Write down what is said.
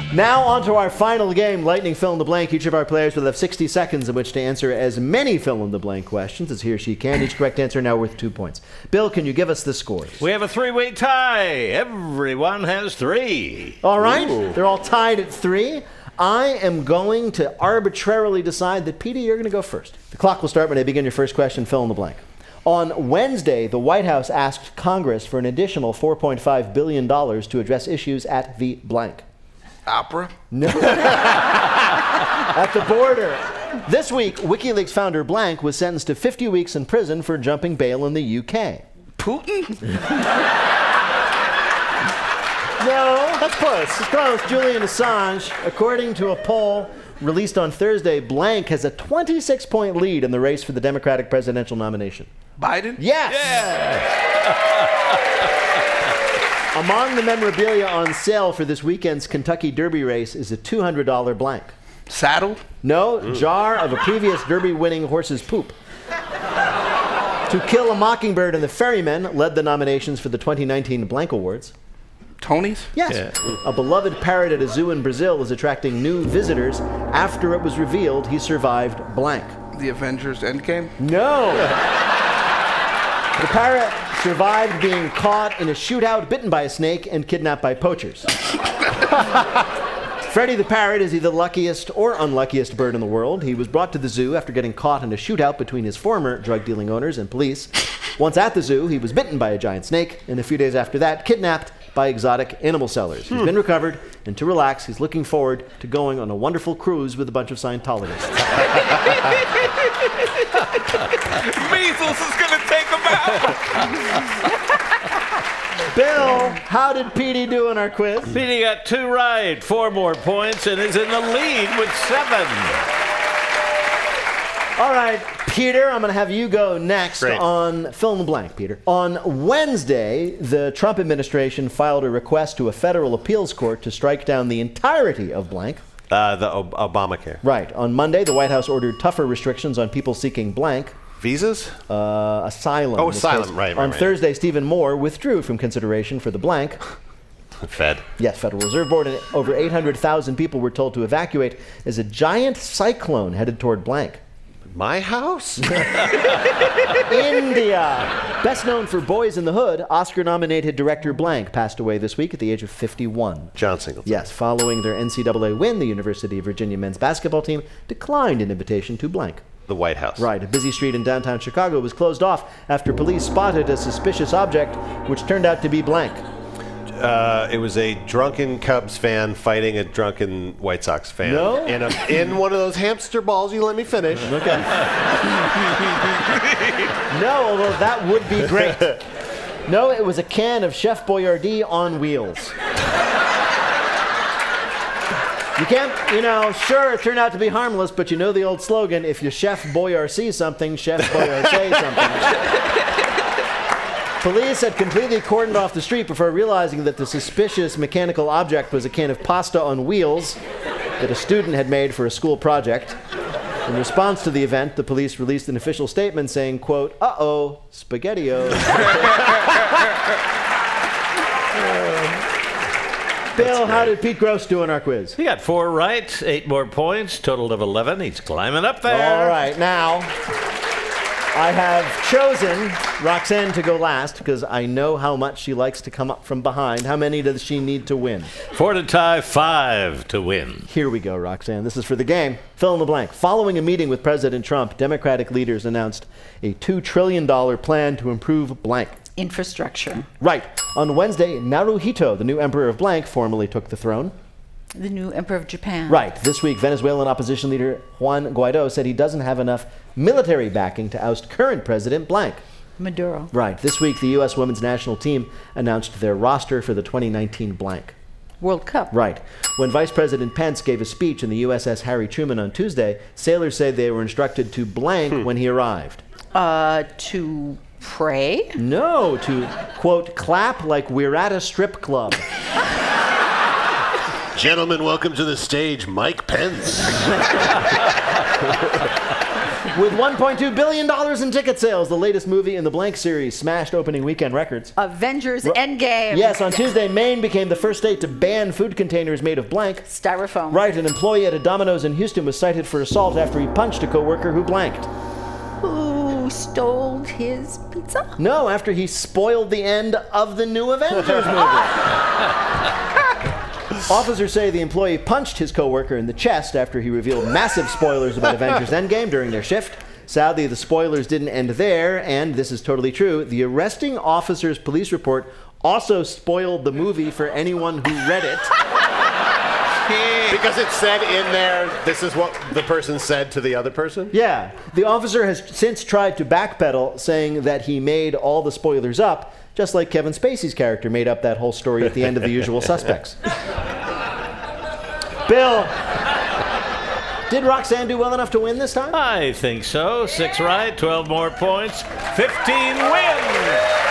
Now on to our final game, Lightning Fill in the Blank. Each of our players will have 60 seconds in which to answer as many fill in the blank questions as he or she can. Each correct answer now worth 2 points. Bill, can you give us the scores? We have a 3-way tie. Everyone has 3. All right. Ooh. They're all tied at 3. I am going to arbitrarily decide that, Petey, you're going to go first. The clock will start when I begin your first question. Fill in the blank. On Wednesday, the White House asked Congress for an additional $4.5 billion to address issues at the blank. Opera? No. At the border. This week, WikiLeaks founder blank was sentenced to 50 weeks in prison for jumping bail in the UK. Putin? No, that's close. It's close. Julian Assange, according to a poll released on Thursday, blank has a 26-point lead in the race for the Democratic presidential nomination. Biden? Yes! Among the memorabilia on sale for this weekend's Kentucky Derby race is a $200 blank. Saddle? No, jar of a previous Derby-winning horse's poop. To Kill a Mockingbird and the Ferryman led the nominations for the 2019 Blank Awards. Tony's? Yes. Yeah. A beloved parrot at a zoo in Brazil is attracting new visitors after it was revealed he survived blank. The Avengers Endgame? No. The parrot survived being caught in a shootout, bitten by a snake, and kidnapped by poachers. Freddie the parrot is either the luckiest or unluckiest bird in the world. He was brought to the zoo after getting caught in a shootout between his former drug-dealing owners and police. Once at the zoo, he was bitten by a giant snake, and a few days after that, kidnapped by exotic animal sellers. He's been recovered, and to relax, he's looking forward to going on a wonderful cruise with a bunch of Scientologists. Measles is going to take him out! Bill, how did Petey do in our quiz? Petey got 2 right, 4 more points, and is in the lead with 7. All right, Peter, I'm going to have you go next. Great. On fill in the blank, Peter. On Wednesday, the Trump administration filed a request to a federal appeals court to strike down the entirety of blank. The Obamacare. Right. On Monday, the White House ordered tougher restrictions on people seeking blank. Visas? Asylum. Oh, asylum, right. On Thursday, Stephen Moore withdrew from consideration for the blank. Fed. Yes, Federal Reserve Board, and over 800,000 people were told to evacuate as a giant cyclone headed toward blank. My house? India. Best known for Boys in the Hood, Oscar-nominated director blank passed away this week at the age of 51. John Singleton. Yes, following their NCAA win, the University of Virginia men's basketball team declined an invitation to blank. The White House. Right. A busy street in downtown Chicago was closed off after police spotted a suspicious object, which turned out to be blank. It was a drunken Cubs fan fighting a drunken White Sox fan. No? In one of those hamster balls. You let me finish. Okay. No, although that would be great. No, it was a can of Chef Boyardee on wheels. You can't, sure, it turned out to be harmless, but you know the old slogan, if you Chef Boyar see something, Chef Boyar say something. Police had completely cordoned off the street before realizing that the suspicious mechanical object was a can of pasta on wheels that a student had made for a school project. In response to the event, the police released an official statement saying, quote, uh-oh, Spaghetti-O. Bill, how did Pete Gross do in our quiz? He got 4 right, 8 more points, total of 11. He's climbing up there. All right, now I have chosen Roxanne to go last because I know how much she likes to come up from behind. How many does she need to win? 4 to tie, 5 to win. Here we go, Roxanne. This is for the game. Fill in the blank. Following a meeting with President Trump, Democratic leaders announced a $2 trillion plan to improve blank. Infrastructure. Right. On Wednesday, Naruhito, the new emperor of blank, formally took the throne. The new emperor of Japan. Right. This week, Venezuelan opposition leader Juan Guaido said he doesn't have enough military backing to oust current president blank. Maduro. Right. This week, the U.S. women's national team announced their roster for the 2019 blank. World Cup. Right. When Vice President Pence gave a speech in the USS Harry Truman on Tuesday, sailors said they were instructed to blank when he arrived. To pray? No, to, quote, clap like we're at a strip club. Gentlemen, welcome to the stage, Mike Pence. With $1.2 billion in ticket sales, the latest movie in the Blank series smashed opening weekend records. Avengers Endgame. Yes, on Tuesday, Maine became the first state to ban food containers made of blank. Styrofoam. Right, an employee at a Domino's in Houston was cited for assault after he punched a coworker who blanked. Who stole his pizza? No, after he spoiled the end of the new Avengers movie. Officers say the employee punched his coworker in the chest after he revealed massive spoilers about Avengers Endgame during their shift. Sadly, the spoilers didn't end there, and this is totally true. The arresting officer's police report also spoiled the movie for anyone who read it. Because it said in there, this is what the person said to the other person? Yeah. The officer has since tried to backpedal, saying that he made all the spoilers up, just like Kevin Spacey's character made up that whole story at the end of The Usual Suspects. Bill, did Roxanne do well enough to win this time? I think so. 6 right, 12 more points, 15 wins.